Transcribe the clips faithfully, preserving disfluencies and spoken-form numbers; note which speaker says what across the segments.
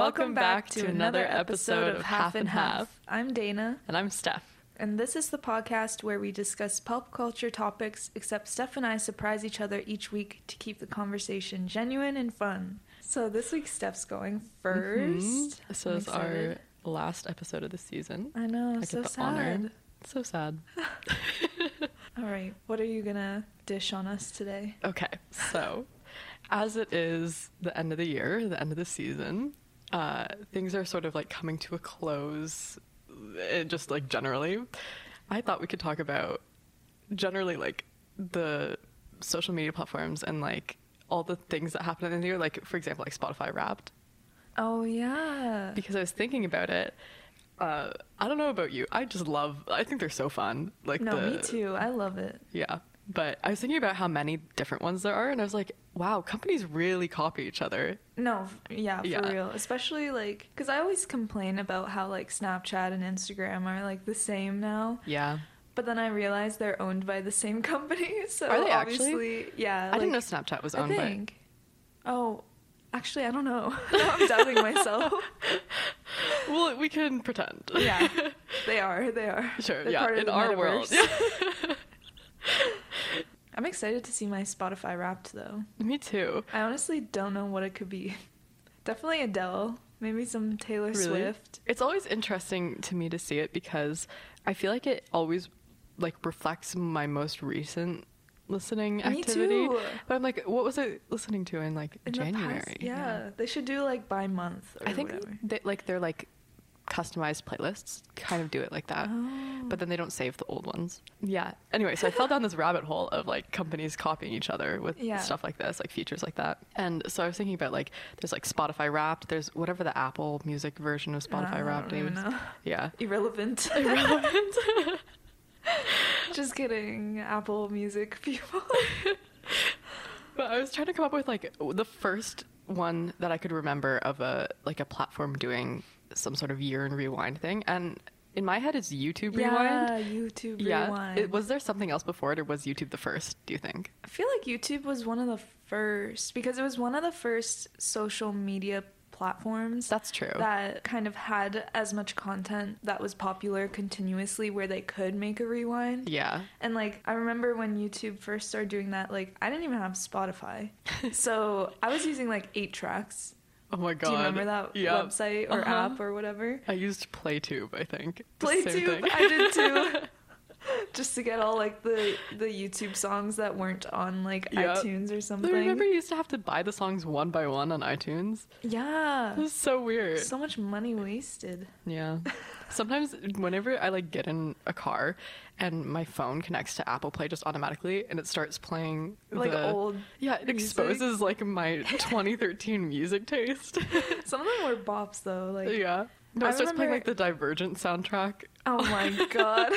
Speaker 1: welcome back to another episode of Half and Half.
Speaker 2: I'm Dana.
Speaker 1: And I'm Steph.
Speaker 2: And this is the podcast where we discuss pop culture topics, except Steph and I surprise each other each week to keep the conversation genuine and fun. So this week Steph's going first.
Speaker 1: Mm-hmm. So it's our last episode of the season.
Speaker 2: I know,
Speaker 1: I
Speaker 2: so
Speaker 1: get the
Speaker 2: sad.
Speaker 1: honor. So sad.
Speaker 2: All right, what are you gonna dish on us today?
Speaker 1: Okay, so as it is the end of the year, the end of the season, uh, things are sort of like coming to a close, uh, just like generally. I thought we could talk about generally like the social media platforms and like all the things that happen in the year, like for example, like Spotify Wrapped.
Speaker 2: Oh yeah.
Speaker 1: Because I was thinking about it. Uh, I don't know about you. I just love, I think they're so fun. Like
Speaker 2: No,
Speaker 1: the,
Speaker 2: me too. I love it.
Speaker 1: Yeah. But I was thinking about how many different ones there are, and I was like, wow, companies really copy each other.
Speaker 2: No, yeah, for
Speaker 1: Yeah.
Speaker 2: real. Especially, like, because I always complain about how, like, Snapchat and Instagram are, like, the same now.
Speaker 1: Yeah.
Speaker 2: But then I realized they're owned by the same company, so
Speaker 1: Are they
Speaker 2: obviously,
Speaker 1: actually?
Speaker 2: yeah.
Speaker 1: I didn't know
Speaker 2: like,
Speaker 1: Snapchat was
Speaker 2: I
Speaker 1: owned by...
Speaker 2: think. Oh, actually, I don't know. Now I'm doubting myself.
Speaker 1: Well, we can pretend.
Speaker 2: Yeah, they are, they are.
Speaker 1: Sure,
Speaker 2: They're
Speaker 1: yeah,
Speaker 2: part of
Speaker 1: in
Speaker 2: the
Speaker 1: our
Speaker 2: metaverse.
Speaker 1: world.
Speaker 2: I'm excited to see my Spotify Wrapped, though.
Speaker 1: Me too.
Speaker 2: I honestly don't know what it could be. Definitely Adele. Maybe some Taylor
Speaker 1: Really?
Speaker 2: Swift.
Speaker 1: It's always interesting to me to see it because I feel like it always like reflects my most recent listening
Speaker 2: Me
Speaker 1: activity.
Speaker 2: too.
Speaker 1: But I'm like, what was I listening to in like
Speaker 2: In the
Speaker 1: January?
Speaker 2: past- yeah. they should do like by month or
Speaker 1: I think
Speaker 2: whatever.
Speaker 1: they, like they're like customized playlists kind of do it like that,
Speaker 2: Oh.
Speaker 1: but then they don't save the old ones. Yeah. Anyway, so I fell down this rabbit hole of like companies copying each other with
Speaker 2: Yeah.
Speaker 1: stuff like this, like features like that. And so I was thinking about like there's like Spotify Wrapped, there's whatever the Apple Music version of Spotify
Speaker 2: I
Speaker 1: Wrapped
Speaker 2: don't even
Speaker 1: is.
Speaker 2: know.
Speaker 1: Yeah.
Speaker 2: Irrelevant.
Speaker 1: Irrelevant.
Speaker 2: Just kidding, Apple Music people.
Speaker 1: But I was trying to come up with like the first one that I could remember of a like a platform doing some sort of year and rewind thing, and in my head it's YouTube Rewind.
Speaker 2: Yeah, YouTube
Speaker 1: Yeah.
Speaker 2: Rewind.
Speaker 1: It, was there something else before it, or was YouTube the first, do you think?
Speaker 2: I feel like YouTube was one of the first because it was one of the first social media platforms
Speaker 1: That's true.
Speaker 2: that kind of had as much content that was popular continuously where they could make a rewind.
Speaker 1: Yeah.
Speaker 2: And like I remember when YouTube first started doing that, like I didn't even have Spotify. So I was using like eight tracks.
Speaker 1: Oh my god.
Speaker 2: Do you remember that
Speaker 1: Yeah.
Speaker 2: website or
Speaker 1: Uh-huh.
Speaker 2: app or whatever?
Speaker 1: I used PlayTube, I think. The same
Speaker 2: PlayTube,
Speaker 1: thing.
Speaker 2: I did too. Just to get all like the the YouTube songs that weren't on like
Speaker 1: Yeah.
Speaker 2: iTunes or
Speaker 1: I
Speaker 2: something.
Speaker 1: remember you used to have to buy the songs one by one on iTunes.
Speaker 2: Yeah.
Speaker 1: It was so weird.
Speaker 2: So much money wasted.
Speaker 1: Yeah. Sometimes whenever I like get in a car and my phone connects to Apple Play just automatically and it starts playing
Speaker 2: Like
Speaker 1: the,
Speaker 2: old
Speaker 1: yeah, it
Speaker 2: music.
Speaker 1: exposes like my twenty thirteen music taste.
Speaker 2: Some of them were bops though. Like
Speaker 1: Yeah. No,
Speaker 2: I
Speaker 1: it starts playing
Speaker 2: remember-
Speaker 1: like the Divergent soundtrack.
Speaker 2: oh my god.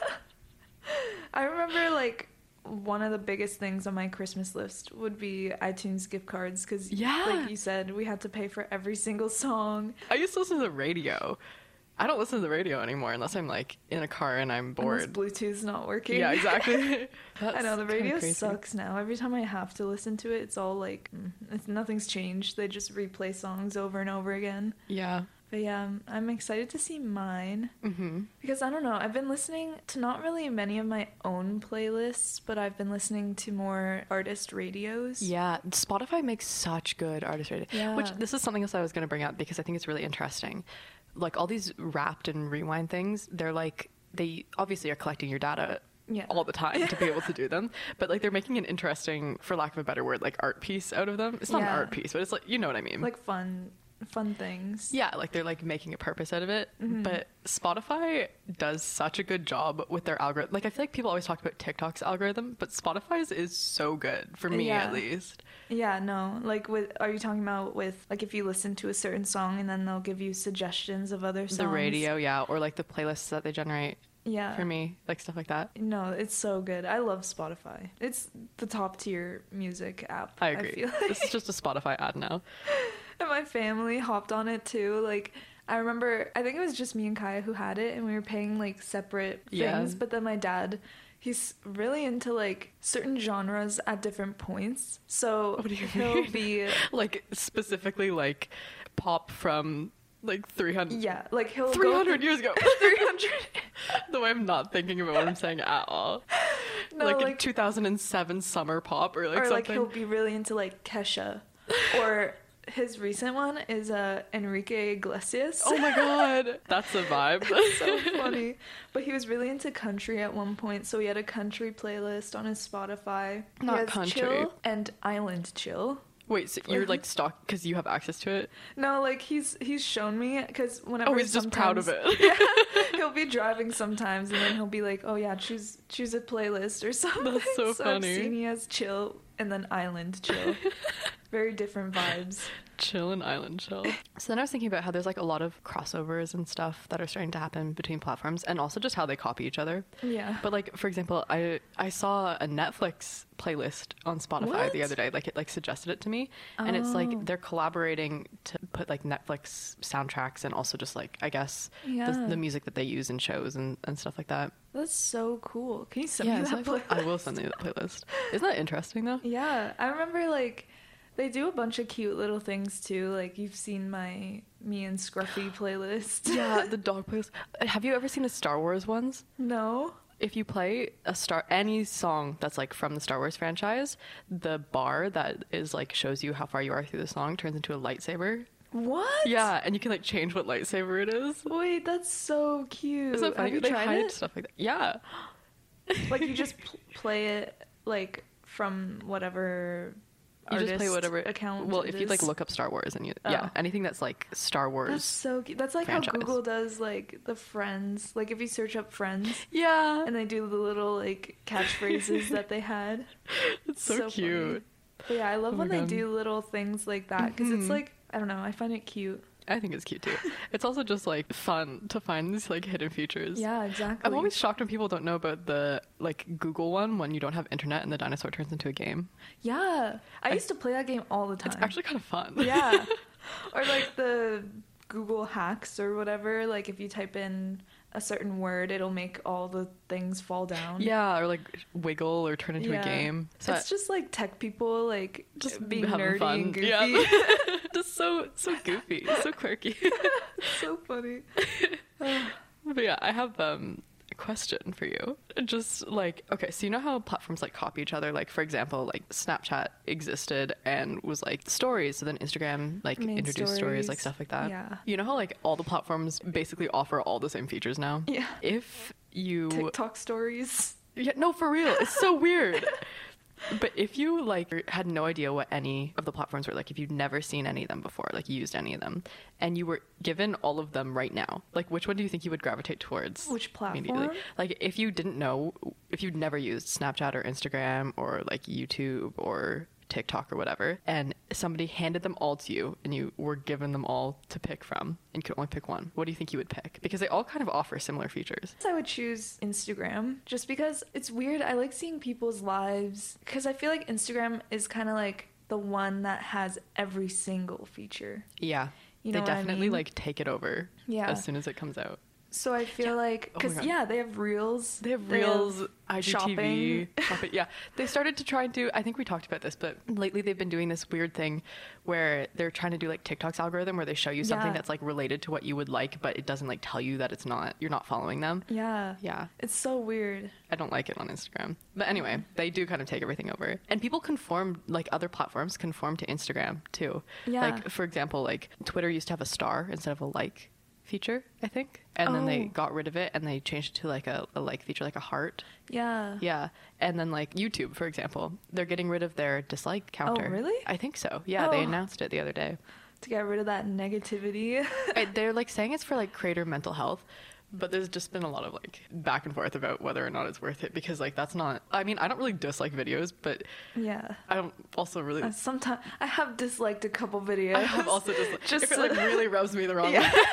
Speaker 2: I remember like one of the biggest things on my Christmas list would be iTunes gift cards because,
Speaker 1: Yeah.
Speaker 2: like you said, we had to pay for every single song.
Speaker 1: I used to listen to the radio. I don't listen to the radio anymore unless I'm like in a car and I'm
Speaker 2: Unless
Speaker 1: bored.
Speaker 2: Bluetooth's not working.
Speaker 1: Yeah, exactly.
Speaker 2: I know the
Speaker 1: That's kinda
Speaker 2: radio
Speaker 1: crazy.
Speaker 2: sucks now. Every time I have to listen to it, it's all like mm, it's, nothing's changed. They just replay songs over and over again.
Speaker 1: Yeah.
Speaker 2: But yeah, I'm- I'm excited to see mine
Speaker 1: Mm-hmm.
Speaker 2: because I don't know. I've been listening to not really many of my own playlists, but I've been listening to more artist radios.
Speaker 1: Yeah, Spotify makes such good artist radio.
Speaker 2: Yeah.
Speaker 1: Which this is something else I was going to bring up because I think it's really interesting. Like all these Wrapped and Rewind things, they're like they obviously are collecting your data
Speaker 2: Yeah.
Speaker 1: all the time to be able to do them, but like they're making an interesting, for lack of a better word, like art piece out of them. It's not
Speaker 2: Yeah.
Speaker 1: an art piece, but it's like, you know what I mean?
Speaker 2: Like fun, fun things.
Speaker 1: Yeah, like they're like making a purpose out of it.
Speaker 2: Mhm.
Speaker 1: But Spotify does such a good job with their algorithm. Like I feel like people always talk about TikTok's algorithm, but Spotify's is so good for me
Speaker 2: Yeah.
Speaker 1: at least.
Speaker 2: Yeah, no. Like, with are you talking about with like if you listen to a certain song and then they'll give you suggestions of other songs?
Speaker 1: The radio, yeah, or like the playlists that they generate
Speaker 2: Yeah.
Speaker 1: for me, like stuff like that.
Speaker 2: No, it's so good. I love Spotify. It's the top tier music app.
Speaker 1: I agree.
Speaker 2: I feel like.
Speaker 1: This is just a Spotify ad now.
Speaker 2: And my family hopped on it too. Like, I remember, I think it was just me and Kaya who had it, and we were paying like separate things.
Speaker 1: Yeah.
Speaker 2: But then my dad, he's really into like certain genres at different points. So
Speaker 1: What do you
Speaker 2: he'll
Speaker 1: mean?
Speaker 2: be
Speaker 1: Like specifically like pop from like three hundred
Speaker 2: Yeah, like he'll
Speaker 1: three
Speaker 2: go
Speaker 1: hundred years ago.
Speaker 2: three hundred.
Speaker 1: The way I'm not thinking about what I'm saying at all.
Speaker 2: No,
Speaker 1: like,
Speaker 2: like
Speaker 1: a two thousand seven summer pop or like
Speaker 2: or
Speaker 1: something.
Speaker 2: like he'll be really into like Kesha, or his recent one is uh Enrique Iglesias.
Speaker 1: Oh my god, that's a vibe.
Speaker 2: So funny. But he was really into country at one point, so he had a country playlist on his Spotify.
Speaker 1: Not
Speaker 2: he has
Speaker 1: country.
Speaker 2: Chill and Island Chill.
Speaker 1: Wait, so you're like stalk because you have access to it?
Speaker 2: No, like he's he's shown me, because whenever
Speaker 1: Oh, he's just proud of
Speaker 2: sometimes-
Speaker 1: it.
Speaker 2: Yeah, he'll be driving sometimes, and then he'll be like, "Oh yeah, choose choose a playlist or something."
Speaker 1: That's so
Speaker 2: I've
Speaker 1: funny.
Speaker 2: seen he has Chill and then Island Chill. Very different vibes.
Speaker 1: Chill and island chill. So then I was thinking about how there's like a lot of crossovers and stuff that are starting to happen between platforms, and also just how they copy each other.
Speaker 2: Yeah.
Speaker 1: But like, for example, I I saw a Netflix playlist on Spotify
Speaker 2: What?
Speaker 1: the other day. Like, it like suggested it to me, and it's
Speaker 2: Oh.
Speaker 1: like they're collaborating to put like Netflix soundtracks and also just like, I guess,
Speaker 2: Yeah.
Speaker 1: the, the music that they use in shows and, and stuff like that.
Speaker 2: That's so cool. Can you send
Speaker 1: Yeah,
Speaker 2: me
Speaker 1: so
Speaker 2: that
Speaker 1: I, will- I
Speaker 2: playlist?
Speaker 1: will send you that playlist. Isn't that interesting though?
Speaker 2: Yeah, I remember like they do a bunch of cute little things too. Like you've seen my me and Scruffy playlist.
Speaker 1: Yeah, the dog playlist. Have you ever seen the Star Wars ones?
Speaker 2: No.
Speaker 1: If you play a star any song that's like from the Star Wars franchise, the bar that is like shows you how far you are through the song turns into a lightsaber.
Speaker 2: What?
Speaker 1: Yeah, and you can like change what lightsaber it is.
Speaker 2: Wait, that's so cute.
Speaker 1: Isn't that funny?
Speaker 2: Have you
Speaker 1: They
Speaker 2: tried
Speaker 1: hide
Speaker 2: it?
Speaker 1: stuff like that. Yeah.
Speaker 2: Like you just pl- play it like from whatever
Speaker 1: You
Speaker 2: artist
Speaker 1: just play whatever
Speaker 2: account.
Speaker 1: Well,
Speaker 2: it
Speaker 1: if you like
Speaker 2: is.
Speaker 1: look up Star Wars and you yeah,
Speaker 2: Oh.
Speaker 1: anything that's like Star Wars.
Speaker 2: That's so cute. That's like
Speaker 1: franchise.
Speaker 2: how Google does like the Friends. Like if you search up Friends
Speaker 1: Yeah.
Speaker 2: and they do the little like catchphrases that they had.
Speaker 1: It's so,
Speaker 2: so
Speaker 1: cute.
Speaker 2: funny. But yeah, I love
Speaker 1: Oh
Speaker 2: when
Speaker 1: my
Speaker 2: they
Speaker 1: God.
Speaker 2: do little things like that because it's
Speaker 1: Mhm.
Speaker 2: like I don't know. I find it cute.
Speaker 1: I think it's cute too. It's also just like fun to find these like hidden features.
Speaker 2: Yeah, exactly.
Speaker 1: I'm always shocked when people don't know about the like Google one when you don't have internet and the dinosaur turns into a game.
Speaker 2: Yeah, I
Speaker 1: I-
Speaker 2: used to play that game all the time.
Speaker 1: It's actually kind of fun.
Speaker 2: Yeah. Or like the Google hacks or whatever. Like if you type in a certain word, it'll make all the things fall down.
Speaker 1: Yeah, or like wiggle or turn into
Speaker 2: Yeah.
Speaker 1: a game. So
Speaker 2: It's just like tech people like
Speaker 1: just
Speaker 2: being
Speaker 1: having
Speaker 2: nerdy
Speaker 1: fun.
Speaker 2: and goofy.
Speaker 1: Yeah. Just so so goofy, so quirky.
Speaker 2: So funny.
Speaker 1: But yeah, I have um, a question for you. Just like, okay, so you know how platforms like copy each other? Like, for example, like Snapchat existed and was like stories, so then Instagram like
Speaker 2: Made
Speaker 1: introduced stories, like
Speaker 2: stories.
Speaker 1: stuff like that.
Speaker 2: Yeah.
Speaker 1: You know how like all the platforms basically offer all the same features now?
Speaker 2: Yeah.
Speaker 1: If you
Speaker 2: TikTok stories.
Speaker 1: Yeah, no, for real. It's so weird. But if you like had no idea what any of the platforms were, like if you'd never seen any of them before, like used any of them, and you were given all of them right now, like which one do you think you would gravitate towards?
Speaker 2: Which
Speaker 1: immediately?
Speaker 2: platform?
Speaker 1: Like if you didn't know, if you'd never used Snapchat or Instagram or like YouTube or TikTok or whatever, and somebody handed them all to you and you were given them all to pick from and you could only pick one, what do you think you would pick? Because they all kind of offer similar features.
Speaker 2: I would choose Instagram just because it's weird. I like seeing people's lives because I feel like Instagram is kind of like the one that has every single feature.
Speaker 1: Yeah.
Speaker 2: You
Speaker 1: they
Speaker 2: know what I
Speaker 1: definitely
Speaker 2: mean?
Speaker 1: like take it over
Speaker 2: Yeah.
Speaker 1: as soon as it comes out.
Speaker 2: So I feel like
Speaker 1: Oh my
Speaker 2: because
Speaker 1: God.
Speaker 2: yeah, they have reels.
Speaker 1: They have reels, I G T V,
Speaker 2: shopping.
Speaker 1: shopping. Yeah, they started to try and do. I think we talked about this, but lately they've been doing this weird thing where they're trying to do like TikTok's algorithm, where they show you something
Speaker 2: Yeah.
Speaker 1: that's like related to what you would like, but it doesn't like tell you that it's not. You're not following them.
Speaker 2: Yeah.
Speaker 1: Yeah,
Speaker 2: It's so weird.
Speaker 1: I don't like it on Instagram. But anyway, they do kind of take everything over, and people conform. Like other platforms conform to Instagram too.
Speaker 2: Yeah.
Speaker 1: Like for example, like Twitter used to have a star instead of a like feature, I think, and then they
Speaker 2: Oh.
Speaker 1: got rid of it and they changed it to like a, a like feature, like a heart.
Speaker 2: Yeah.
Speaker 1: Yeah, and then like YouTube, for example, they're getting rid of their dislike counter.
Speaker 2: really?
Speaker 1: I think so. Yeah, they
Speaker 2: Oh.
Speaker 1: announced it the other day.
Speaker 2: To get rid of that negativity.
Speaker 1: I- they're like saying it's for like creator mental health, but there's just been a lot of like back and forth about whether or not it's worth it, because like that's not. I mean, I don't really dislike videos, but
Speaker 2: Yeah.
Speaker 1: I don't also really.
Speaker 2: Uh, Sometimes I have disliked a couple videos.
Speaker 1: I have also just,
Speaker 2: Just
Speaker 1: if it like
Speaker 2: to-
Speaker 1: really rubs me the wrong
Speaker 2: Yeah.
Speaker 1: way.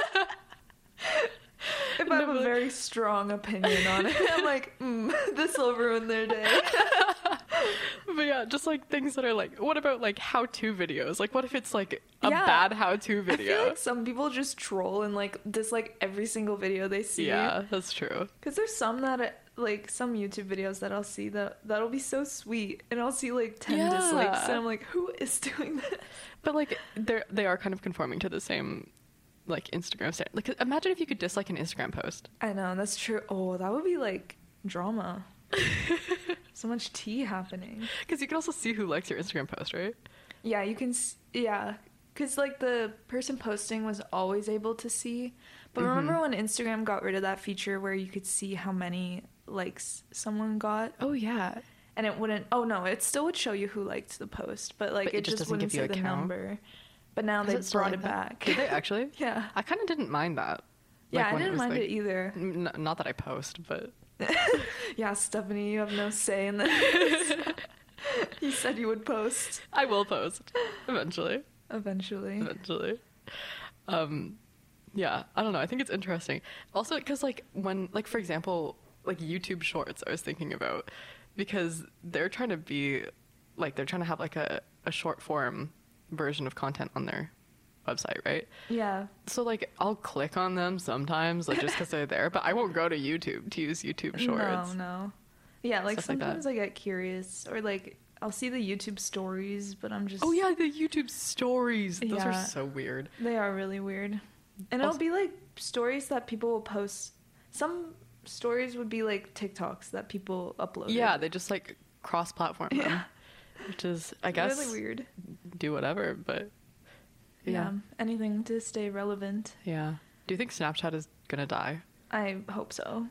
Speaker 2: If I have
Speaker 1: No,
Speaker 2: a
Speaker 1: but-
Speaker 2: very strong opinion on it, I'm like, mm, this will ruin their day.
Speaker 1: But yeah, just like things that are like, what about like how-to videos? Like, what if it's like a
Speaker 2: Yeah.
Speaker 1: bad how-to
Speaker 2: I
Speaker 1: video?
Speaker 2: feel like some people just troll and like dislike every single video they see.
Speaker 1: Yeah, that's true.
Speaker 2: Because there's some that like some YouTube videos that I'll see that that'll be so sweet, and I'll see like ten
Speaker 1: Yeah.
Speaker 2: dislikes, and I'm like, who is doing this?
Speaker 1: But like they're they are kind of conforming to the same like Instagram standard. Like imagine if you could dislike an Instagram post.
Speaker 2: I know, that's true. Oh, that would be like drama. So much tea happening.
Speaker 1: Because you can also see who likes your Instagram post, right?
Speaker 2: Yeah, you can. s- Yeah, because like the person posting was always able to see. But remember
Speaker 1: Mhm.
Speaker 2: when Instagram got rid of that feature where you could see how many likes someone got,
Speaker 1: Oh yeah.
Speaker 2: and it wouldn't. Oh no, it still would show you who liked the post, but like
Speaker 1: But
Speaker 2: it,
Speaker 1: it just
Speaker 2: just,
Speaker 1: doesn't
Speaker 2: wouldn't
Speaker 1: give you
Speaker 2: say
Speaker 1: a
Speaker 2: the
Speaker 1: count?
Speaker 2: number. But now
Speaker 1: Is
Speaker 2: they
Speaker 1: it still
Speaker 2: brought
Speaker 1: like
Speaker 2: it
Speaker 1: that?
Speaker 2: back.
Speaker 1: Did they actually?
Speaker 2: Yeah,
Speaker 1: I kind of didn't mind that.
Speaker 2: yeah,
Speaker 1: Like,
Speaker 2: I
Speaker 1: when
Speaker 2: didn't
Speaker 1: was,
Speaker 2: mind
Speaker 1: like-
Speaker 2: it either.
Speaker 1: N- not that I post, but
Speaker 2: Yeah, Stephanie, you have no say in this. You said you would post
Speaker 1: I will post eventually.
Speaker 2: eventually.
Speaker 1: Eventually. Um, yeah, I don't know. I think it's interesting. Also, because like when, like for example, like YouTube Shorts, I was thinking about because they're trying to be like they're trying to have like a, a short form version of content on their website, right?
Speaker 2: Yeah,
Speaker 1: So like I'll click on them sometimes, like just because they're there, but I won't go to YouTube to use YouTube Shorts.
Speaker 2: no, no. Yeah, like
Speaker 1: Stuff like that.
Speaker 2: sometimes I get curious, or like I'll see the YouTube stories, but I'm just
Speaker 1: Oh yeah, the YouTube stories. Those are
Speaker 2: Yeah.
Speaker 1: so weird.
Speaker 2: they are really weird. And
Speaker 1: Also-
Speaker 2: it'll be like stories that people will post. Some stories would be like TikToks that people upload.
Speaker 1: Yeah, they just like cross-platform them,
Speaker 2: Yeah.
Speaker 1: which is, I guess,
Speaker 2: really weird.
Speaker 1: do whatever. But
Speaker 2: Yeah.
Speaker 1: yeah,
Speaker 2: anything to stay relevant.
Speaker 1: yeah. Do you think Snapchat is gonna die?
Speaker 2: I hope so.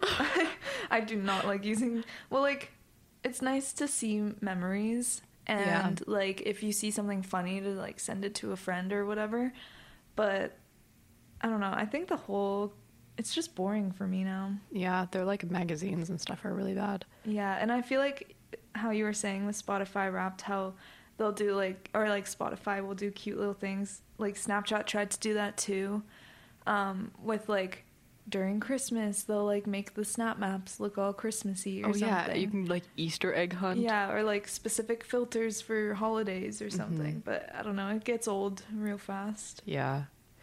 Speaker 2: I do not like using. Well, like it's nice to see memories, and like if you see something funny to like send it to a friend or whatever. But I don't know. I think the whole it's just boring for me now.
Speaker 1: Yeah, they're like magazines and stuff are really bad.
Speaker 2: Yeah, and I feel like how you were saying with Spotify Wrapped, how they'll do like, or like Spotify will do cute little things. Like Snapchat tried to do that too, um, with like during Christmas they'll like make the snap maps look all Christmassy or
Speaker 1: Oh
Speaker 2: something.
Speaker 1: yeah, you can like Easter egg hunt.
Speaker 2: Yeah, or like specific filters for holidays or something.
Speaker 1: Mhm.
Speaker 2: But I don't know, it gets old real fast.
Speaker 1: Yeah.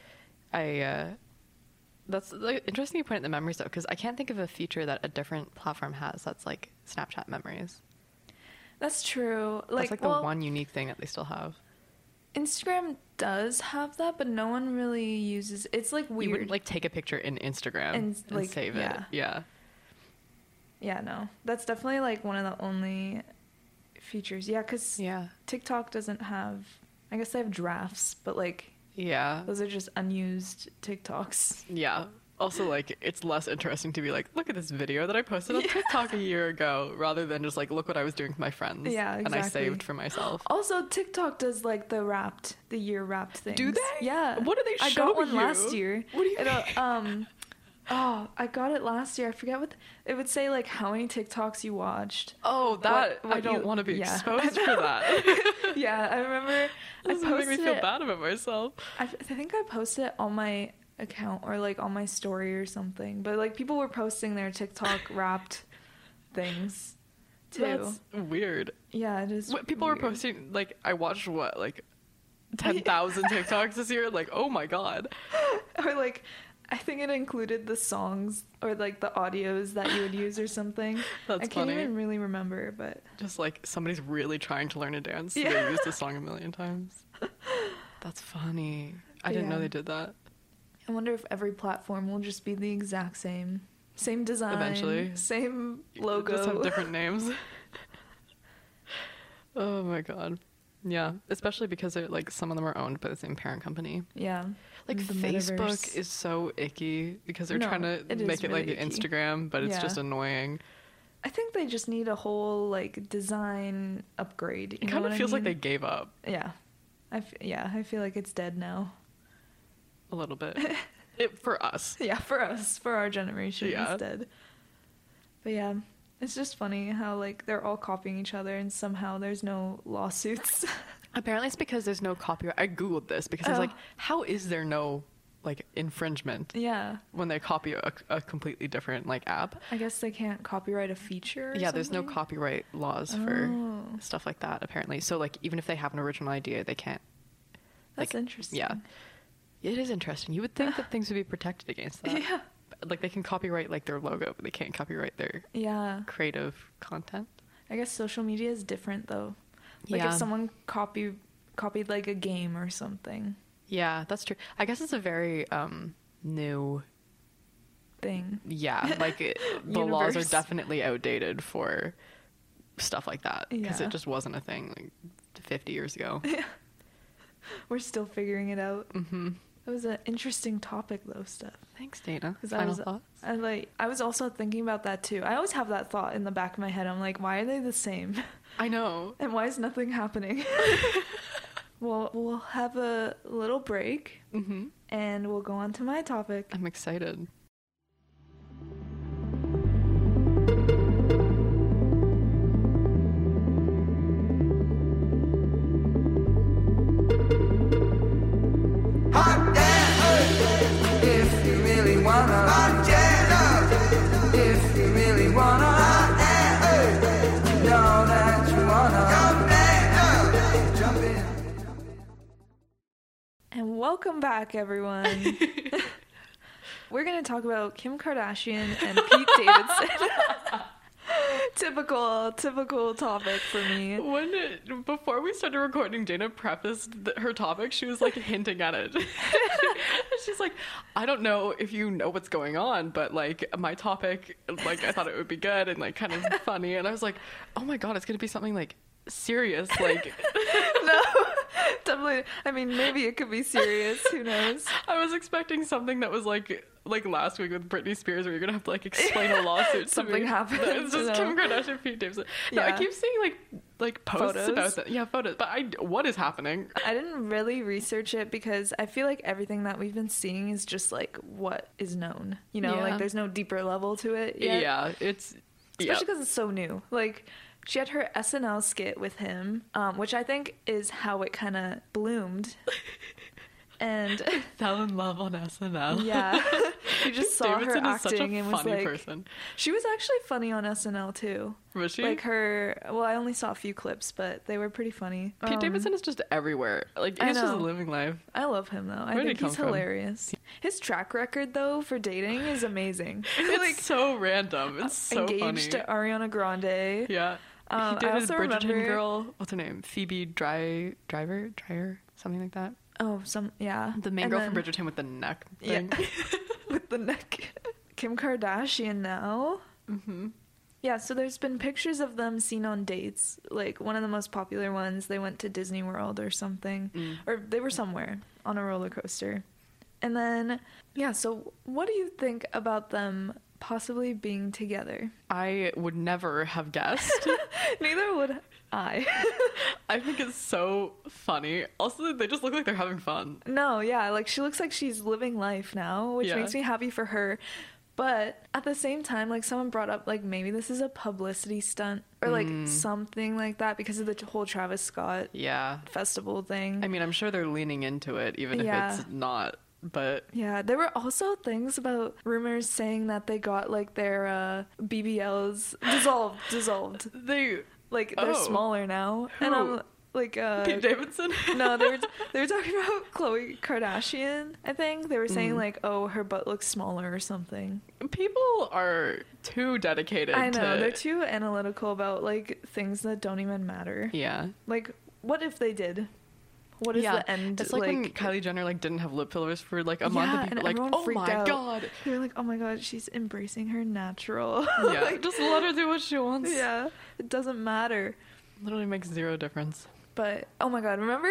Speaker 1: I, uh, that's like, interesting you point out the memories though, because I can't think of a feature that a different platform has that's like Snapchat memories.
Speaker 2: That's true.
Speaker 1: that's
Speaker 2: Like,
Speaker 1: like the
Speaker 2: well,
Speaker 1: one unique thing that they still have.
Speaker 2: Instagram does have that, but no one really uses. It's like
Speaker 1: You
Speaker 2: weird.
Speaker 1: wouldn't like take a picture in Instagram
Speaker 2: And,
Speaker 1: and,
Speaker 2: like,
Speaker 1: save
Speaker 2: yeah.
Speaker 1: it. Yeah.
Speaker 2: Yeah, no. That's definitely like one of the only features. Yeah, because
Speaker 1: Yeah.
Speaker 2: TikTok doesn't have. I guess they have drafts, but like
Speaker 1: Yeah.
Speaker 2: those are just unused TikToks.
Speaker 1: Yeah. Also, like, it's less interesting to be like, look at this video that I posted on TikTok a year ago, rather than just like, look what I was doing with my friends.
Speaker 2: Yeah,
Speaker 1: And I
Speaker 2: exactly.
Speaker 1: saved for myself.
Speaker 2: Also, TikTok does like the wrapped, the year wrapped things.
Speaker 1: Do they?
Speaker 2: Yeah.
Speaker 1: What do they
Speaker 2: I
Speaker 1: show
Speaker 2: got one
Speaker 1: you?
Speaker 2: last year.
Speaker 1: What do you
Speaker 2: It'll, um, oh, I got it last year. I forget what it would say. Like how many TikToks you watched.
Speaker 1: Oh, that
Speaker 2: What- what
Speaker 1: I don't
Speaker 2: you-
Speaker 1: want to be
Speaker 2: yeah.
Speaker 1: exposed for that.
Speaker 2: Yeah, I remember. I
Speaker 1: This is making me
Speaker 2: posted
Speaker 1: feel
Speaker 2: it.
Speaker 1: bad about myself.
Speaker 2: I, I think I posted it on my account or like on my story or something. But like people were posting their TikTok wrapped things too.
Speaker 1: That's weird.
Speaker 2: Yeah, it is.
Speaker 1: What, people
Speaker 2: weird.
Speaker 1: were posting like I watched what like ten thousand TikToks this year. Like, oh my god.
Speaker 2: Or like I think it included the songs or like the audios that you would use or something.
Speaker 1: That's
Speaker 2: I can't
Speaker 1: funny.
Speaker 2: even really remember, but
Speaker 1: Just like somebody's really trying to learn a dance. So
Speaker 2: Yeah.
Speaker 1: They used the song a million times. That's funny. I didn't know
Speaker 2: Yeah.
Speaker 1: they did that.
Speaker 2: I wonder if every platform will just be the exact same. Same design.
Speaker 1: Eventually.
Speaker 2: Same
Speaker 1: You
Speaker 2: logo.
Speaker 1: Just have different names. Oh my god. Yeah, especially because they're like some of them are owned by the same parent company.
Speaker 2: Yeah.
Speaker 1: Like
Speaker 2: The
Speaker 1: Facebook
Speaker 2: metaverse.
Speaker 1: is so icky because they're
Speaker 2: No,
Speaker 1: trying to
Speaker 2: it is
Speaker 1: make it like
Speaker 2: really icky.
Speaker 1: Instagram, but it's
Speaker 2: Yeah.
Speaker 1: just annoying.
Speaker 2: I think they just need a whole like design upgrade. You
Speaker 1: It
Speaker 2: know
Speaker 1: kind
Speaker 2: what
Speaker 1: of
Speaker 2: I
Speaker 1: feels like they
Speaker 2: mean?
Speaker 1: gave up
Speaker 2: Yeah. I f- yeah, I feel like it's dead now.
Speaker 1: a little bit. It for us.
Speaker 2: Yeah, for us, for our generation,
Speaker 1: Yeah.
Speaker 2: it's dead. But yeah, it's just funny how like they're all copying each other and somehow there's no lawsuits.
Speaker 1: Apparently, it's because there's no copyright. I googled this because I was
Speaker 2: Oh.
Speaker 1: like, how is there no like infringement
Speaker 2: Yeah,
Speaker 1: when they copy a, a completely different like app?
Speaker 2: I guess they can't copyright a feeture. Or
Speaker 1: Yeah, there's no
Speaker 2: something?
Speaker 1: copyright laws for
Speaker 2: Oh.
Speaker 1: stuff like that. Apparently, so like even if they have an original idea, they can't.
Speaker 2: That's
Speaker 1: like,
Speaker 2: interesting.
Speaker 1: Yeah, it is interesting. You would think that things would be protected against that.
Speaker 2: Yeah.
Speaker 1: like they can copyright like their logo, but they can't copyright their
Speaker 2: Yeah.
Speaker 1: creative content.
Speaker 2: I guess social media is different though. Like
Speaker 1: Yeah.
Speaker 2: if someone copy copied like a game or something
Speaker 1: Yeah, that's true. I guess it's a very um new
Speaker 2: thing.
Speaker 1: yeah, like it, the laws are
Speaker 2: Universe.
Speaker 1: definitely outdated for stuff like that because
Speaker 2: Yeah.
Speaker 1: it just wasn't a thing like fifty years ago.
Speaker 2: We're still figuring it out.
Speaker 1: Mm-hmm.
Speaker 2: It was an interesting topic though, Steph.
Speaker 1: Thanks, Dana.
Speaker 2: 'Cause I
Speaker 1: Final
Speaker 2: was-
Speaker 1: thoughts?
Speaker 2: I like I was also thinking about that too. I always have that thought in the back of my head. I'm like, why are they the same?
Speaker 1: I know.
Speaker 2: And why is nothing happening? Well, we'll have a little break
Speaker 1: Mm-hmm.
Speaker 2: and we'll go on to my topic.
Speaker 1: I'm excited.
Speaker 3: Hot damn, if you really wanna. Hot damn, if you really wanna. Hot damn, know that you wanna. Jump in, jump in.
Speaker 2: And welcome back, everyone. We're going to talk about Kim Kardashian and Pete Davidson. typical, typical topic for me.
Speaker 1: When it, before we started recording, Dana prefaced th- her topic. She was like hinting at it. She's like, I don't know if you know what's going on, but like my topic, like I thought it would be good and like kind of funny. And I was like, oh my god, it's gonna be something like serious. Like,
Speaker 2: No, definitely. I mean, maybe it could be serious. Who knows?
Speaker 1: I was expecting something that was like like last week with Britney Spears, where you're gonna have to like explain a lawsuit. to
Speaker 2: Something
Speaker 1: me.
Speaker 2: happened,
Speaker 1: It's just
Speaker 2: no.
Speaker 1: Kim Kardashian, Pete Davidson. No, I
Speaker 2: Yeah.
Speaker 1: keep seeing like like posts
Speaker 2: Photos?
Speaker 1: about that. Yeah, photos. But I, what is happening?
Speaker 2: I didn't really research it because I feel like everything that we've been seeing is just like what is known. You know,
Speaker 1: Yeah.
Speaker 2: like there's no deeper level to it yet.
Speaker 1: Yeah, it's yeah.
Speaker 2: Especially because it's so new. Like, she had her S N L skit with him, um, which I think is how it kind of bloomed. And
Speaker 1: fell in love on S N L.
Speaker 2: yeah, you just saw
Speaker 1: Davidson
Speaker 2: her
Speaker 1: is such a
Speaker 2: acting and was
Speaker 1: funny
Speaker 2: like,
Speaker 1: person.
Speaker 2: she was actually funny on S N L too.
Speaker 1: Was she?
Speaker 2: Like her, well, I only saw a few clips, but they were pretty funny.
Speaker 1: Pete
Speaker 2: Um,
Speaker 1: Davidson is just everywhere. Like
Speaker 2: I
Speaker 1: he's just
Speaker 2: know.
Speaker 1: living life.
Speaker 2: I love him though. I
Speaker 1: Where did
Speaker 2: think
Speaker 1: he come
Speaker 2: he's
Speaker 1: from?
Speaker 2: hilarious. His track record though for dating is amazing.
Speaker 1: It's
Speaker 2: like
Speaker 1: so random. It's so
Speaker 2: engaged
Speaker 1: funny.
Speaker 2: to Ariana Grande.
Speaker 1: Yeah.
Speaker 2: Um,
Speaker 1: he did
Speaker 2: I
Speaker 1: his
Speaker 2: also
Speaker 1: Bridgerton
Speaker 2: remember-
Speaker 1: girl. What's her name? Phoebe Dry Driver, Dryer, something like that.
Speaker 2: Oh, some yeah.
Speaker 1: The main
Speaker 2: And
Speaker 1: girl
Speaker 2: then-
Speaker 1: from Bridgerton with the neck
Speaker 2: Yeah.
Speaker 1: thing.
Speaker 2: with the neck. Kim Kardashian now.
Speaker 1: Mm-hmm.
Speaker 2: Yeah, so there's been pictures of them seen on dates. Like one of the most popular ones, they went to Disney World or something,
Speaker 1: Mm.
Speaker 2: or they were somewhere on a roller coaster. And then, yeah, so what do you think about them possibly being together?
Speaker 1: I would never have guessed.
Speaker 2: Neither would I.
Speaker 1: I think it's so funny. Also, they just look like they're having fun.
Speaker 2: No, yeah, like she looks like she's living life now, which
Speaker 1: Yeah.
Speaker 2: makes me happy for her. But at the same time, like someone brought up, like maybe this is a publicity stunt or like
Speaker 1: Mm.
Speaker 2: something like that because of the whole Travis Scott
Speaker 1: Yeah.
Speaker 2: festival thing.
Speaker 1: I mean, I'm sure they're leaning into it, even
Speaker 2: Yeah.
Speaker 1: if it's not. But
Speaker 2: Yeah, there were also things about rumors saying that they got like their uh, B B Ls dissolved, dissolved.
Speaker 1: they
Speaker 2: Like they're
Speaker 1: Oh.
Speaker 2: smaller now, and
Speaker 1: Who?
Speaker 2: I'm like, uh,
Speaker 1: Pete Davidson.
Speaker 2: no, they were they were talking about Khloe Kardashian. I think they were saying
Speaker 1: Mm.
Speaker 2: like, oh, her butt looks smaller or something.
Speaker 1: People are too dedicated.
Speaker 2: I know
Speaker 1: to...
Speaker 2: they're too analytical about like things that don't even matter.
Speaker 1: Yeah.
Speaker 2: Like, what if they did? What is
Speaker 1: yeah.
Speaker 2: the end?
Speaker 1: It's like, when Kylie Jenner like didn't have lip fillers for like a
Speaker 2: Yeah,
Speaker 1: month, and
Speaker 2: and
Speaker 1: people were like,
Speaker 2: everyone
Speaker 1: oh
Speaker 2: freaked
Speaker 1: my
Speaker 2: out.
Speaker 1: god.
Speaker 2: they were like, oh my god, she's embracing her natural.
Speaker 1: Yeah.
Speaker 2: Like,
Speaker 1: just let her do what she wants.
Speaker 2: yeah, it doesn't matter.
Speaker 1: Literally makes zero difference.
Speaker 2: But oh my god, remember?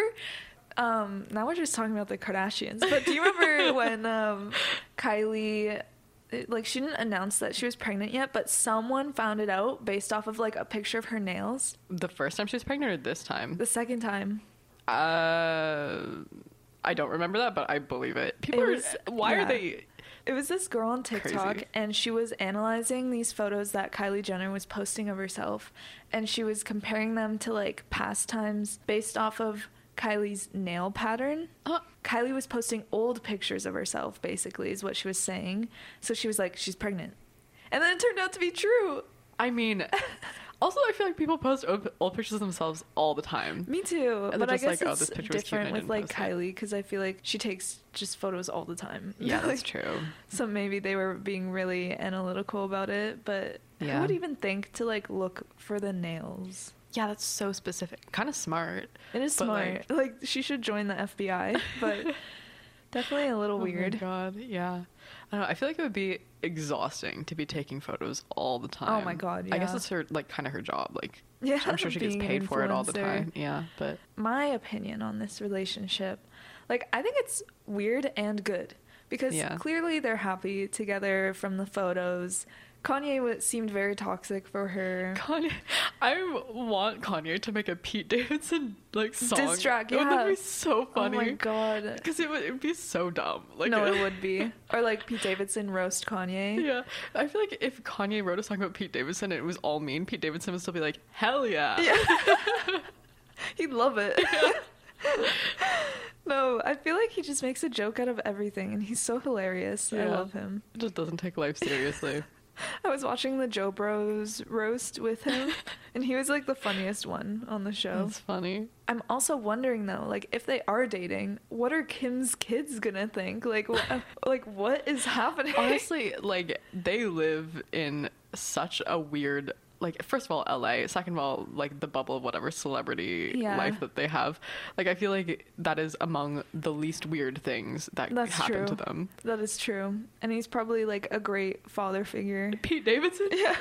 Speaker 2: Um, now we're just talking about the Kardashians. But do you remember when um, Kylie, it- like, she didn't announce that she was pregnant yet, but someone found it out based off of like a picture of her nails.
Speaker 1: The first time she was pregnant or this time?
Speaker 2: The second time,
Speaker 1: Uh, I don't remember that, but I believe it. People
Speaker 2: It
Speaker 1: are.
Speaker 2: was-
Speaker 1: Why
Speaker 2: yeah.
Speaker 1: are they?
Speaker 2: it was this girl on TikTok,
Speaker 1: Crazy.
Speaker 2: and she was analyzing these photos that Kylie Jenner was posting of herself, and she was comparing them to like past times based off of Kylie's nail pattern.
Speaker 1: Uh,
Speaker 2: Kylie was posting old pictures of herself, basically, is what she was saying. So she was like, she's pregnant. And then it turned out to be true.
Speaker 1: I mean, Also, I feel like people post old, old pictures of themselves all the time.
Speaker 2: Me too.
Speaker 1: And
Speaker 2: But
Speaker 1: they're
Speaker 2: I
Speaker 1: just
Speaker 2: guess
Speaker 1: like, oh,
Speaker 2: it's
Speaker 1: this picture was cute and
Speaker 2: different
Speaker 1: I
Speaker 2: with
Speaker 1: didn't
Speaker 2: like
Speaker 1: post it.
Speaker 2: Kylie because I feel like she takes just photos all the time.
Speaker 1: Yeah, that's
Speaker 2: Like,
Speaker 1: true.
Speaker 2: so maybe they were being really analytical about it, but
Speaker 1: Yeah.
Speaker 2: who would even think to like look for the nails?
Speaker 1: Yeah, that's so specific. Kind of smart.
Speaker 2: It is
Speaker 1: But,
Speaker 2: smart. Like, she should join the F B I, but definitely a little
Speaker 1: Oh my
Speaker 2: weird.
Speaker 1: god, yeah. I don't know. I feel like it would be exhausting to be taking photos all the time.
Speaker 2: Oh my God,
Speaker 1: I guess
Speaker 2: yeah.
Speaker 1: it's her like kind of her job. Like,
Speaker 2: Yeah,
Speaker 1: I'm sure she gets
Speaker 2: being an
Speaker 1: paid for it all the
Speaker 2: influencer.
Speaker 1: time. Yeah, but
Speaker 2: My opinion on this relationship, like, I think it's weird and good because
Speaker 1: Yeah.
Speaker 2: clearly they're happy together from the photos. Kanye w- seemed very toxic for her.
Speaker 1: Kanye, I want Kanye to make a Pete Davidson like song.
Speaker 2: Diss track,
Speaker 1: Wouldn't
Speaker 2: yeah.
Speaker 1: that be so funny?
Speaker 2: Oh my God.
Speaker 1: Because it would it'd be so dumb. Like,
Speaker 2: No, it would be. Or like Pete Davidson roast Kanye.
Speaker 1: Yeah, I feel like if Kanye wrote a song about Pete Davidson and it was all mean, Pete Davidson would still be like, hell yeah.
Speaker 2: Yeah. He'd love it. No, I feel like he just makes a joke out of everything and he's so hilarious. I
Speaker 1: Yeah.
Speaker 2: love him.
Speaker 1: It just doesn't take life seriously.
Speaker 2: I was watching the Joe Bros roast with him and he was like the funniest one on the show.
Speaker 1: That's funny.
Speaker 2: I'm also wondering though, like if they are dating, what are Kim's kids gonna think? Like, wh- like what is happening?
Speaker 1: Honestly, like they live in such a weird, like, first of all, L A, second of all, like the bubble of whatever celebrity
Speaker 2: Yeah.
Speaker 1: life that they have. Like, I feel like that is among the least weird things that
Speaker 2: That's
Speaker 1: happen
Speaker 2: true.
Speaker 1: to them.
Speaker 2: That is true, and he's probably like a great father figure.
Speaker 1: Pete Davidson?
Speaker 2: Yeah,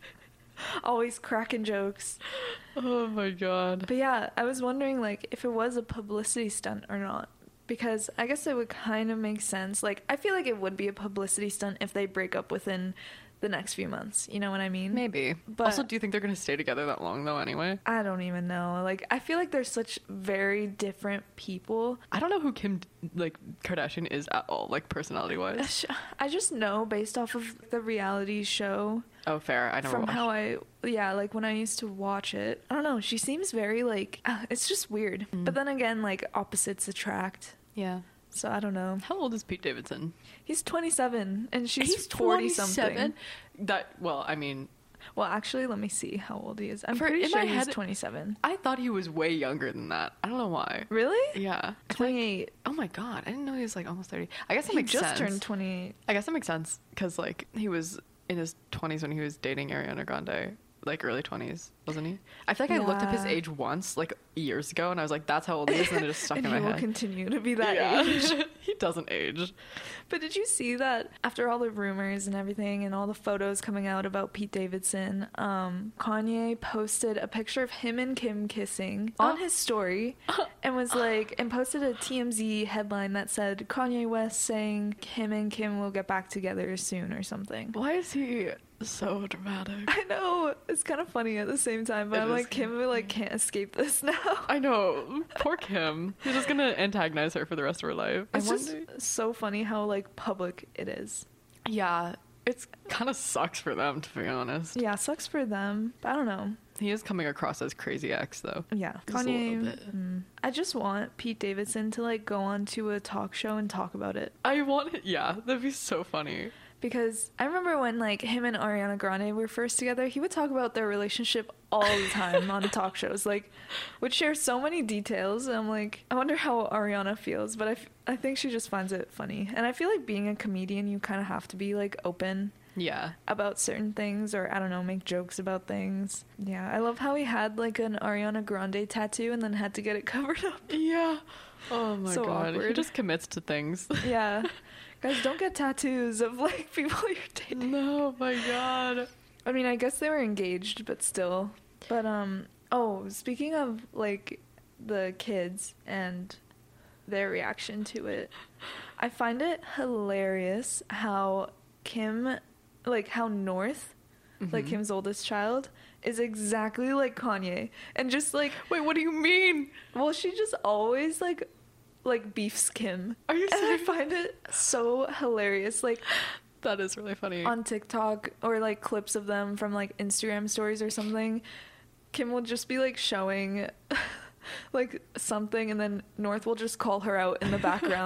Speaker 2: always cracking jokes.
Speaker 1: Oh my god.
Speaker 2: But yeah, I was wondering like if it was a publicity stunt or not. Because I guess it would kind of make sense. Like, I feel like it would be a publicity stunt if they break up within the next few months. You know what I mean?
Speaker 1: Maybe.
Speaker 2: But-
Speaker 1: also, do you think they're going to stay together that long, though, anyway?
Speaker 2: I don't even know. Like, I feel like they're such very different people.
Speaker 1: I don't know who Kim, like, Kardashian is at all, like, personality-wise.
Speaker 2: I just know based off of the reality show
Speaker 1: Oh, fair. I never
Speaker 2: from
Speaker 1: watched.
Speaker 2: how I, yeah, like when I used to watch it. I don't know. She seems very, like, uh, it's just weird.
Speaker 1: Mm.
Speaker 2: But then again, like, opposites attract.
Speaker 1: Yeah.
Speaker 2: So I don't know.
Speaker 1: How old is Pete Davidson?
Speaker 2: He's twenty-seven and she's
Speaker 1: He's
Speaker 2: forty something.
Speaker 1: That, well, I mean,
Speaker 2: Well, actually, let me see how old he is. I'm
Speaker 1: For-
Speaker 2: pretty
Speaker 1: in
Speaker 2: sure
Speaker 1: my
Speaker 2: he's
Speaker 1: head-
Speaker 2: twenty-seven.
Speaker 1: I thought he was way younger than that. I don't know why.
Speaker 2: Really?
Speaker 1: Yeah.
Speaker 2: twenty-eight.
Speaker 1: Oh my god, I didn't know he was like almost thirty. I guess that
Speaker 2: He
Speaker 1: makes
Speaker 2: just
Speaker 1: sense.
Speaker 2: turned twenty-eight.
Speaker 1: I guess that makes sense because like he was in his twenties when he was dating Ariana Grande, like early twenties, wasn't he? I feel like I looked up his
Speaker 2: Yeah.
Speaker 1: age once, like years ago, and I was like, "That's how old he is," and then it just stuck
Speaker 2: And
Speaker 1: in
Speaker 2: he
Speaker 1: my
Speaker 2: will
Speaker 1: head.
Speaker 2: continue to be that
Speaker 1: yeah.
Speaker 2: age.
Speaker 1: He doesn't age.
Speaker 2: But did you see that after all the rumors and everything and all the photos coming out about Pete Davidson, um, Kanye posted a picture of him and Kim kissing on
Speaker 1: Oh.
Speaker 2: his story and was like, and posted a T M Z headline that said, Kanye West saying him and Kim will get back together soon or something.
Speaker 1: Why is he so dramatic?
Speaker 2: I know, it's kind of funny at the same time, but
Speaker 1: It
Speaker 2: I'm
Speaker 1: is
Speaker 2: like, Kim like can't escape this now.
Speaker 1: I know. Poor Kim. He's just gonna antagonize her for the rest of her life. I
Speaker 2: It's just
Speaker 1: wonder-
Speaker 2: so funny how like public it is.
Speaker 1: yeah, it's kind of sucks for them, to be honest.
Speaker 2: Yeah, sucks for them. But I don't know.
Speaker 1: He is coming across as crazy ex, though.
Speaker 2: Yeah,
Speaker 1: Just a little
Speaker 2: Kanye.
Speaker 1: bit.
Speaker 2: mm. I just want Pete Davidson to like go on to a talk show and talk about it
Speaker 1: I want it. Yeah, that'd be so funny.
Speaker 2: because I remember when like him and Ariana Grande were first together, he would talk about their relationship all the time on talk shows. Like, would share so many details. And I'm like, I wonder how Ariana feels, but I, f- I think she just finds it funny. And I feel like being a comedian, you kind of have to be like open
Speaker 1: Yeah.
Speaker 2: about certain things, or I don't know, make jokes about things. Yeah, I love how he had like an Ariana Grande tattoo and then had to get it covered up.
Speaker 1: Yeah. Oh my
Speaker 2: So
Speaker 1: god. He
Speaker 2: awkward.
Speaker 1: just commits to things.
Speaker 2: Yeah. Guys, don't get tattoos of like people you're dating.
Speaker 1: No, my god.
Speaker 2: I mean, I guess they were engaged, but still. But um oh, speaking of like the kids and their reaction to it, I find it hilarious how Kim, like how North, like
Speaker 1: Mhm.
Speaker 2: Kim's oldest child, is exactly like Kanye. And just like,
Speaker 1: Wait, what do you mean?
Speaker 2: well, she just always like like beefs Kim.
Speaker 1: Are you
Speaker 2: And I
Speaker 1: serious?
Speaker 2: find it so hilarious. Like
Speaker 1: That is really funny.
Speaker 2: on TikTok or like clips of them from like Instagram stories or something, Kim will just be like showing like something and then North will just call her out in the background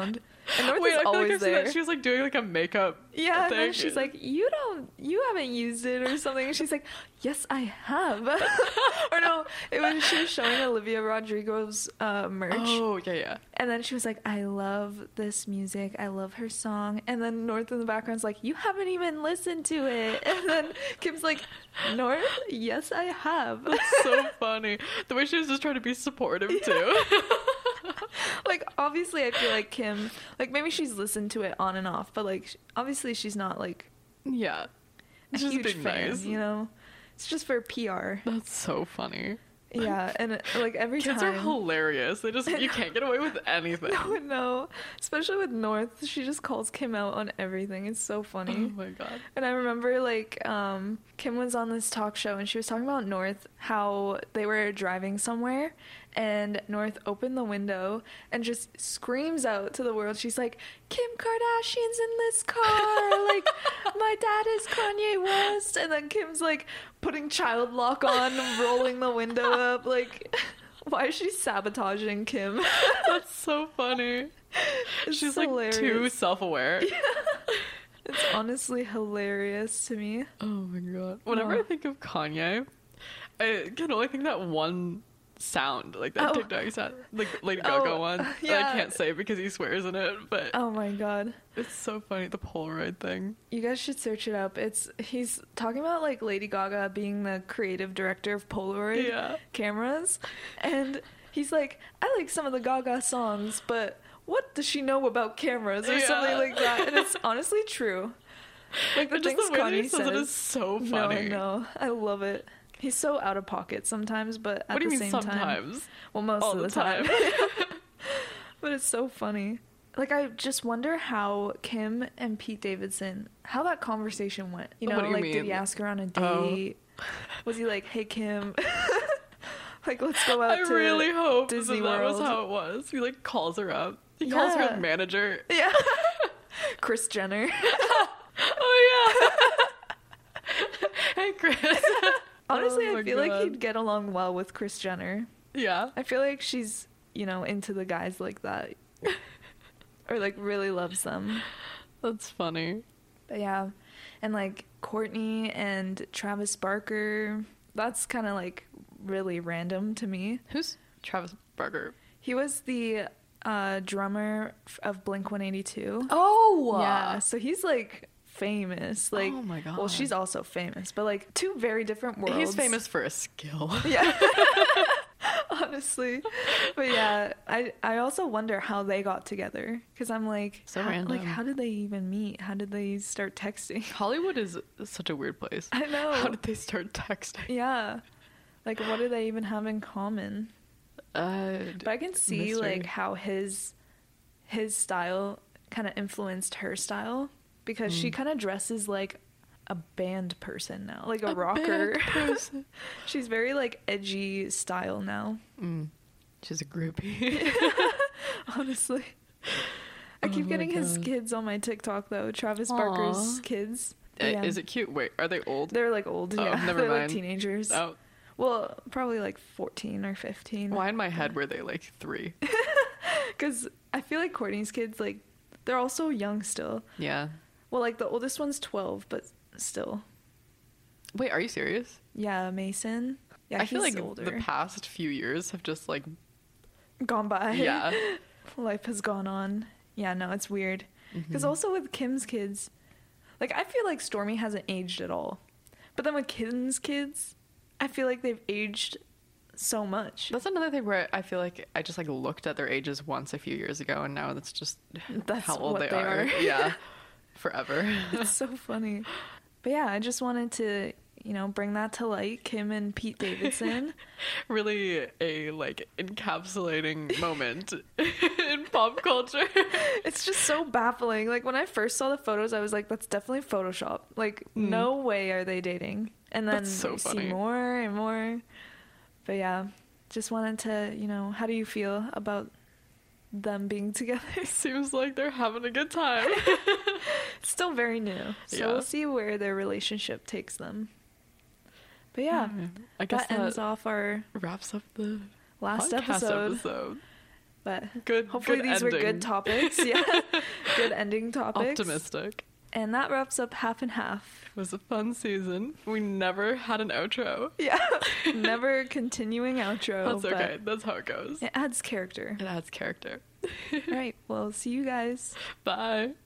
Speaker 2: And North
Speaker 1: Wait,
Speaker 2: is
Speaker 1: I feel like
Speaker 2: always
Speaker 1: I've seen
Speaker 2: there.
Speaker 1: that. She was like doing like a makeup
Speaker 2: Yeah, and
Speaker 1: thing.
Speaker 2: then she's like, you don't, you haven't used it or something. And she's like, yes, I have. Or no, it was, she was showing Olivia Rodrigo's uh, merch.
Speaker 1: oh yeah, yeah.
Speaker 2: And then she was like, I love this music. I love her song. And then North in the background's like, you haven't even listened to it. And then Kim's like, North, yes, I have.
Speaker 1: That's so funny. The way she was just trying to be supportive too.
Speaker 2: Like, obviously, I feel like Kim, like, maybe she's listened to it on and off, but, like, sh- obviously she's not, like,
Speaker 1: Yeah.
Speaker 2: a
Speaker 1: Just
Speaker 2: huge
Speaker 1: being
Speaker 2: fan,
Speaker 1: nice.
Speaker 2: you know? It's just for P R.
Speaker 1: That's so funny.
Speaker 2: Yeah, and, uh, like, every
Speaker 1: Kids
Speaker 2: time...
Speaker 1: are hilarious. They just you can't get away with anything.
Speaker 2: No, no. Especially with North, she just calls Kim out on everything. It's so
Speaker 1: Oh
Speaker 2: funny.
Speaker 1: my god.
Speaker 2: And I remember, like, um, Kim was on this talk show and she was talking about North, how they were driving somewhere and North opened the window and just screams out to the world. She's like, Kim Kardashian's in this car. Like, my dad is Kanye West. And then Kim's, like, putting child lock on, rolling the window up. Like, why is she sabotaging Kim?
Speaker 1: That's so funny.
Speaker 2: It's
Speaker 1: She's like
Speaker 2: hilarious.
Speaker 1: too self-aware.
Speaker 2: It's honestly hilarious to me.
Speaker 1: Oh my god. Whenever
Speaker 2: Oh.
Speaker 1: I think of Kanye, I can only think that one sound, like that
Speaker 2: Oh.
Speaker 1: TikTok sound, like Lady Gaga
Speaker 2: Oh,
Speaker 1: one. that
Speaker 2: yeah.
Speaker 1: I can't say because he swears in it, but
Speaker 2: Oh my god.
Speaker 1: it's so funny, the Polaroid thing.
Speaker 2: You guys should search it up. It's he's talking about like Lady Gaga being the creative director of Polaroid
Speaker 1: Yeah.
Speaker 2: cameras, and he's like, I like some of the Gaga songs, but what does she know about cameras or
Speaker 1: Yeah.
Speaker 2: something like that? And it's honestly true. Like the
Speaker 1: And just
Speaker 2: things
Speaker 1: the way that
Speaker 2: Kanye
Speaker 1: he says
Speaker 2: says.
Speaker 1: it is so funny.
Speaker 2: No, no, I love it. He's so out of pocket sometimes, but at
Speaker 1: What do
Speaker 2: the
Speaker 1: you mean
Speaker 2: same time,
Speaker 1: sometimes?
Speaker 2: well, most
Speaker 1: All
Speaker 2: of the,
Speaker 1: the
Speaker 2: time.
Speaker 1: time.
Speaker 2: But it's so funny. Like, I just wonder how Kim and Pete Davidson, how that conversation went. You know,
Speaker 1: What do you
Speaker 2: like, did
Speaker 1: mean?
Speaker 2: he ask her on a
Speaker 1: Oh.
Speaker 2: date? Was he like, hey, Kim, like, let's go out
Speaker 1: I
Speaker 2: to
Speaker 1: really hope
Speaker 2: Disney
Speaker 1: that, that was
Speaker 2: World.
Speaker 1: how it was. He like calls her up. He calls
Speaker 2: Yeah.
Speaker 1: her manager.
Speaker 2: Yeah. Kris Jenner.
Speaker 1: Oh yeah. Hey Chris.
Speaker 2: Honestly,
Speaker 1: Oh my
Speaker 2: I feel like
Speaker 1: God.
Speaker 2: he'd get along well with Kris Jenner.
Speaker 1: Yeah.
Speaker 2: I feel like she's, you know, into the guys like that. Or, like, really loves them.
Speaker 1: That's funny.
Speaker 2: But yeah, and like Courtney and Travis Barker, that's kind of like really random to me.
Speaker 1: Who's Travis Barker?
Speaker 2: He was the uh, drummer f- of Blink one eighty-two.
Speaker 1: Oh.
Speaker 2: Yeah, so he's like famous. Like,
Speaker 1: Oh my
Speaker 2: well,
Speaker 1: God.
Speaker 2: she's also famous, but like two very different worlds.
Speaker 1: He's famous for a skill.
Speaker 2: Yeah. Honestly. But yeah, I I also wonder how they got together because I'm like,
Speaker 1: So
Speaker 2: how,
Speaker 1: random.
Speaker 2: like how did they even meet? How did they start texting?
Speaker 1: Hollywood is such a weird place.
Speaker 2: I know.
Speaker 1: How did they start texting?
Speaker 2: Yeah. Like, what do they even have in common?
Speaker 1: Uh,
Speaker 2: But I can see,
Speaker 1: mystery.
Speaker 2: like, how his his style kind of influenced her style because she
Speaker 1: Mm.
Speaker 2: kind of dresses like a band person now, like a,
Speaker 1: A
Speaker 2: rocker.
Speaker 1: band person.
Speaker 2: She's very, like, edgy style now,
Speaker 1: Mm. She's a groupie.
Speaker 2: honestly. I
Speaker 1: Oh
Speaker 2: keep
Speaker 1: my
Speaker 2: getting his
Speaker 1: God.
Speaker 2: kids on my TikTok, though. Travis
Speaker 1: Aw.
Speaker 2: Barker's kids.
Speaker 1: Uh,
Speaker 2: Yeah.
Speaker 1: Is it cute? Wait, are they old?
Speaker 2: They're, like, old,
Speaker 1: Oh,
Speaker 2: yeah.
Speaker 1: never
Speaker 2: They're, like,
Speaker 1: mind.
Speaker 2: teenagers.
Speaker 1: Oh,
Speaker 2: Well, probably, like, fourteen or fifteen.
Speaker 1: why in my head were they like three?
Speaker 2: Because I feel like Courtney's kids, like, they're all so young still.
Speaker 1: Yeah.
Speaker 2: Well, like, the oldest one's twelve, but still.
Speaker 1: Wait, are you serious?
Speaker 2: Yeah, Mason. Yeah,
Speaker 1: I feel
Speaker 2: he's
Speaker 1: like
Speaker 2: older.
Speaker 1: the past few years have just like
Speaker 2: Gone by.
Speaker 1: yeah.
Speaker 2: Life has gone on. Yeah, no, it's weird. Because
Speaker 1: Mhm.
Speaker 2: also with Kim's kids, like, I feel like Stormy hasn't aged at all. But then with Kim's kids, I feel like they've aged so much.
Speaker 1: That's another thing where I feel like I just like looked at their ages once a few years ago, and now that's just
Speaker 2: That's
Speaker 1: how old
Speaker 2: what
Speaker 1: they,
Speaker 2: they
Speaker 1: are.
Speaker 2: are.
Speaker 1: Yeah, forever.
Speaker 2: It's so funny. But yeah, I just wanted to, you know, bring that to light. Kim and Pete Davidson.
Speaker 1: Really a like encapsulating moment in pop culture.
Speaker 2: It's just so baffling. Like, when I first saw the photos, I was like, that's definitely Photoshop. Like,
Speaker 1: Mm.
Speaker 2: no way are they dating. And then
Speaker 1: That's so
Speaker 2: you
Speaker 1: funny.
Speaker 2: see more and more. But yeah, just wanted to, you know, how do you feel about them being together?
Speaker 1: Seems like they're having a good time.
Speaker 2: It's still very new. So
Speaker 1: Yeah.
Speaker 2: we'll see where their relationship takes them. But yeah,
Speaker 1: I guess
Speaker 2: that
Speaker 1: that,
Speaker 2: ends off our
Speaker 1: wraps up the
Speaker 2: last
Speaker 1: podcast
Speaker 2: episode.
Speaker 1: episode.
Speaker 2: But
Speaker 1: Good-
Speaker 2: hopefully
Speaker 1: good
Speaker 2: these were
Speaker 1: ending.
Speaker 2: good topics. Yeah. Good ending topics.
Speaker 1: Optimistic.
Speaker 2: And that wraps up half and half.
Speaker 1: It was a fun season. We never had an outro.
Speaker 2: Yeah. Never continuing outro.
Speaker 1: That's
Speaker 2: but
Speaker 1: okay. That's how it goes.
Speaker 2: It adds character.
Speaker 1: It adds character.
Speaker 2: All right. Well, see you guys.
Speaker 1: Bye.